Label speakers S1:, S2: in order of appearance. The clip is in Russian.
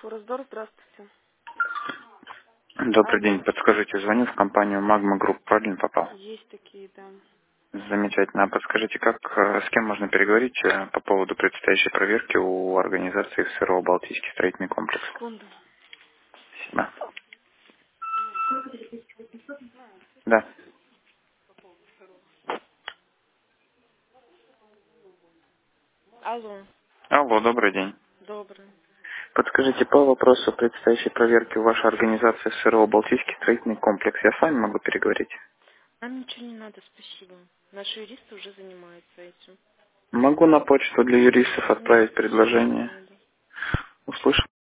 S1: Форездор, здравствуйте.
S2: Добрый
S1: Алло,
S2: день. Подскажите, звоню в компанию Magma Group. Правильно попал?
S1: есть такие, да.
S2: Замечательно. А подскажите, с кем можно переговорить по поводу предстоящей проверки у организации СРО «Балтийский строительный комплекс»?
S1: Секунду.
S2: Спасибо. Да.
S1: Алло,
S2: Алло, добрый день.
S1: добрый.
S2: Подскажите, по вопросу предстоящей проверки у вашей организации СРО «Балтийский строительный комплекс» я с вами могу переговорить?
S1: Нам ничего не надо, спасибо. Наши юристы уже занимаются этим.
S2: Могу на почту для юристов
S1: Нет,
S2: отправить
S1: спасибо, не
S2: предложение.
S1: надо.
S2: Услышал.